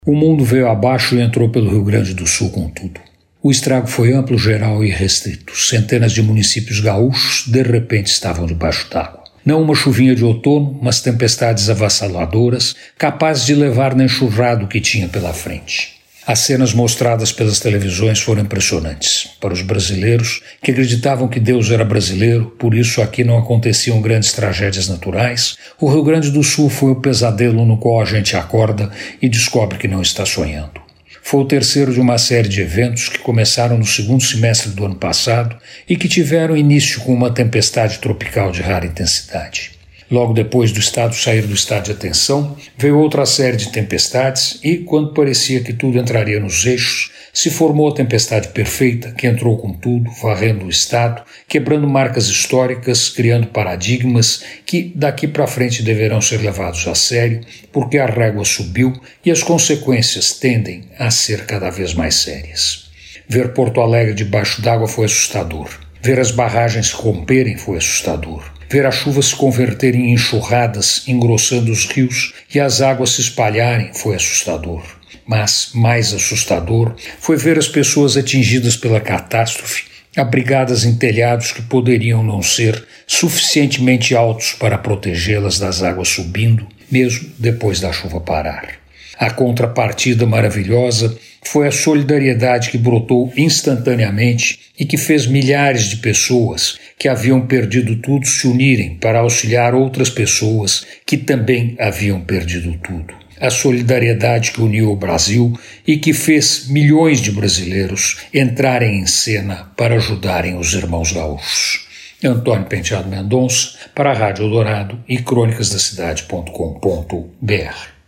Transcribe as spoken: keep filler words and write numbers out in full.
O mundo veio abaixo e entrou pelo Rio Grande do Sul com tudo. O estrago foi amplo, geral e restrito. Centenas de municípios gaúchos de repente estavam debaixo d'água. Não uma chuvinha de outono, mas tempestades avassaladoras, capazes de levar na enxurrada o que tinha pela frente. As cenas mostradas pelas televisões foram impressionantes. Para os brasileiros, que acreditavam que Deus era brasileiro, por isso aqui não aconteciam grandes tragédias naturais, o Rio Grande do Sul foi o pesadelo no qual a gente acorda e descobre que não está sonhando. Foi o terceiro de uma série de eventos que começaram no segundo semestre do ano passado e que tiveram início com uma tempestade tropical de rara intensidade. Logo depois do estado sair do estado de atenção, veio outra série de tempestades e, quando parecia que tudo entraria nos eixos, se formou a tempestade perfeita que entrou com tudo, varrendo o estado, quebrando marcas históricas, criando paradigmas que daqui para frente deverão ser levados a sério, porque a régua subiu e as consequências tendem a ser cada vez mais sérias. Ver Porto Alegre debaixo d'água foi assustador. Ver as barragens se romperem foi assustador. Ver a chuva se converter em enxurradas, engrossando os rios e as águas se espalharem foi assustador. Mas, mais assustador, foi ver as pessoas atingidas pela catástrofe, abrigadas em telhados que poderiam não ser suficientemente altos para protegê-las das águas subindo, mesmo depois da chuva parar. A contrapartida maravilhosa foi a solidariedade que brotou instantaneamente e que fez milhares de pessoas que haviam perdido tudo se unirem para auxiliar outras pessoas que também haviam perdido tudo. A solidariedade que uniu o Brasil e que fez milhões de brasileiros entrarem em cena para ajudarem os irmãos gaúchos. Antônio Penteado Mendonça, para a Rádio Eldorado e crônicas da cidade ponto com ponto br.